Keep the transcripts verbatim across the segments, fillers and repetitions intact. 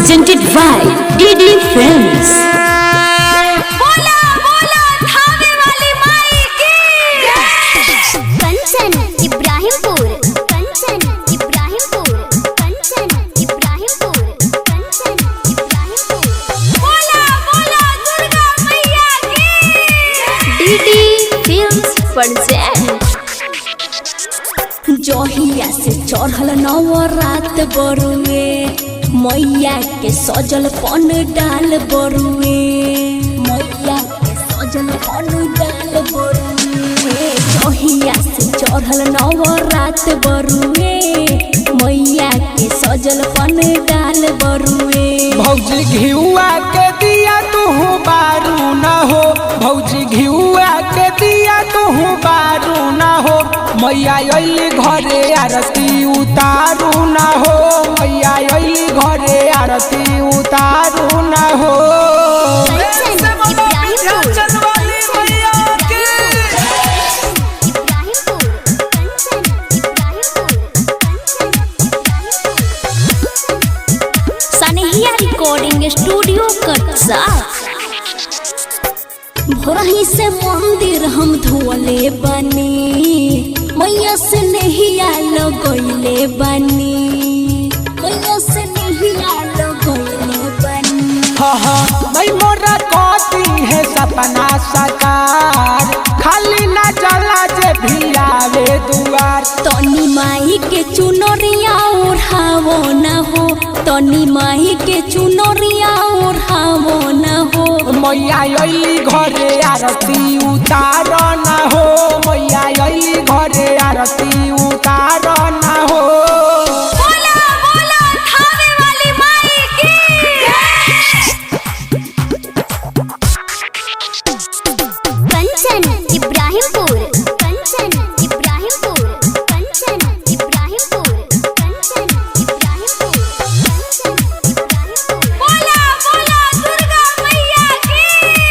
presented by D D Films. बोला बोला थाने वाली माई की कंचन इब्राहिमपुर कंचन इब्राहिमपुर कंचन इब्राहिमपुर कंचन इब्राहिमपुर बोला बोला दुर्गा मैया की D D Films present जोहिया से चढ़ल नवरात बरुए मैया के सजल पन डाल बरुए मैया के सजल पन डाल बरुए जोहिया से चढ़ल नवरात बरुए मैया के सजल पन डाल बरुए। भौजी घिउआ के दिया तुहू बारू न हो भौजी घिउआ के दिया तुहू बारू न हो मैया अइली घरे आरती उतारू न हो मैया अइली घरे आरती उतारू न हो। सनहिया रिकॉर्डिंग स्टूडियो कटसा भोरही से मंदिर हम धोले बनी मैया से नहिया लगैले बनी मैया से नहिया लगैले बनी। हाँ हाँ मैं मोरा कहती है सपना साकार खाली ना चला जे भी आवे दुआर तनी माई के चुनरिया ओढ़ावो न हो तनी माई के चुनरिया ओढ़ावो न हो मैया अइली घरे आरती उतार न हो मैया अइली घरे आरती उतार न हो। बोला बोला थाने वाली माई की कंचन इब्राहिमपुर कंचन इब्राहिमपुर कंचन इब्राहिमपुर कंचन इब्राहिमपुर कंचन इब्राहिमपुर बोला बोला दुर्गा मैया की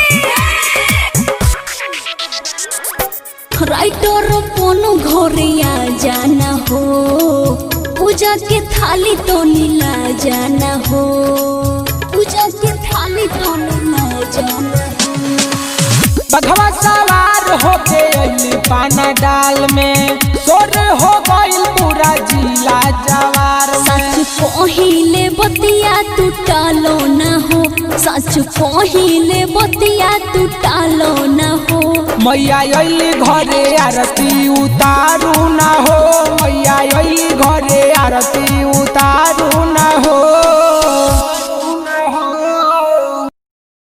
राइटर कोनो घोरिया जाना हो पूजा के थाली तो नीला जाना हो पूजा के थाली तो नीला जाना हो। बघवा सवार होके अइली पाना डाल में सोर हो गइल पूरा जिला जवार में सच पहिले बतिया तू टालो न हो सच पहिले बतिया तू टालो न हो मैया अइली घरे आरती उतारू न हो मैया अइली घरे आरती उतारू न हो।